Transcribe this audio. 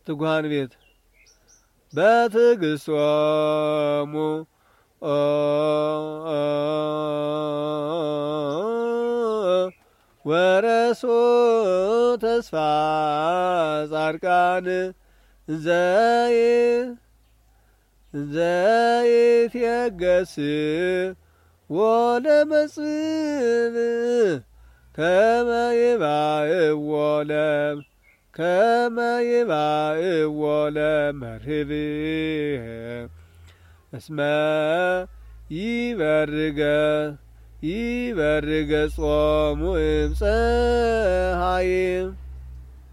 ትጉሃን ቤት በትዕግሥቶሙ ወረሶ ተስፋ ጻድቃን ዘይትየገስ ወለመጽብ ከመ ይባእዎ ለመርህብ እስመ ይበርገ ጾሙ እምፀሐይ